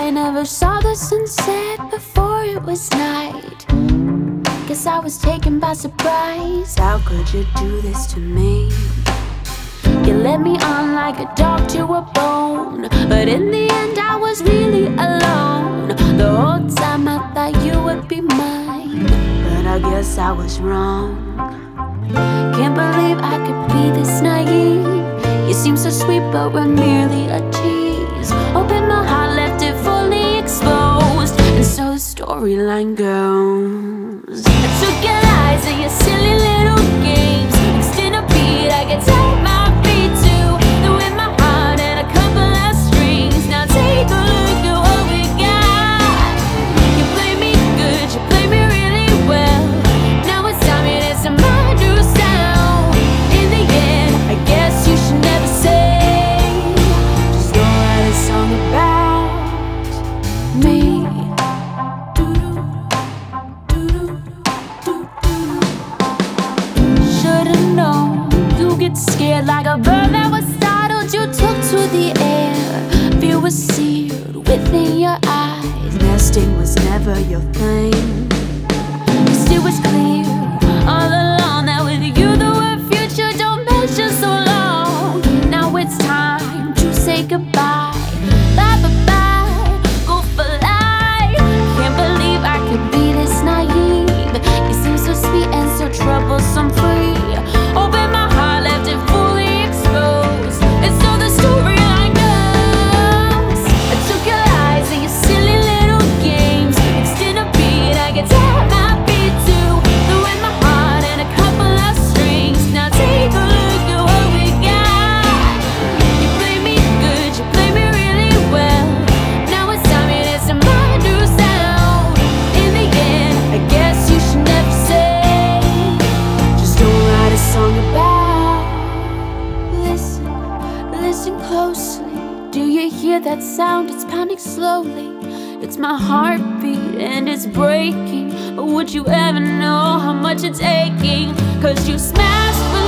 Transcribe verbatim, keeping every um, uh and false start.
I never saw the sunset before it was night. Guess I was taken by surprise. How could you do this to me? You led me on like a dog to a bone, but in the end I was really alone. The whole time I thought you would be mine, but I guess I was wrong. Can't believe I could be this naive. You seem so sweet but we're merely a tease. Opened my heart, left it fully exposed, and so the storyline goes. I took your lies and your silly little games. Mixed in a beat, I could tap my feet to. Threw in my heart and a couple of strings. Now take a look at what we got. You play me good, you play me really well. Now it's time it is my new sound. In the end, I guess you should never say. Just know write a song about me. Should've known you get scared like a bird that was startled. You took to the air. Fear was seared within your eyes. Nesting was never your thing. 'Cause it was clear all along that with you the word future don't measure so long. Now it's time to say goodbye. Bye bye bye, go for life. Can't believe I could be this naive. You seem so sweet and so troublesome free. Open my heart, left it fully exposed, and so the storyline goes. I took your lies and your silly little games. Mixed in a beat, I could tap my feet to. Threw in my heart and a couple of strings. Now take a look at what we got. You play me good, you play me really well. Now it's time it is my new sound. In the end, I guess you should never say. Just don't write a song about. Listen, listen closely. Do you hear that sound? It's pounding slowly. It's my heartbeat and it's breaking. But would you ever know how much it's aching? 'Cause you smashed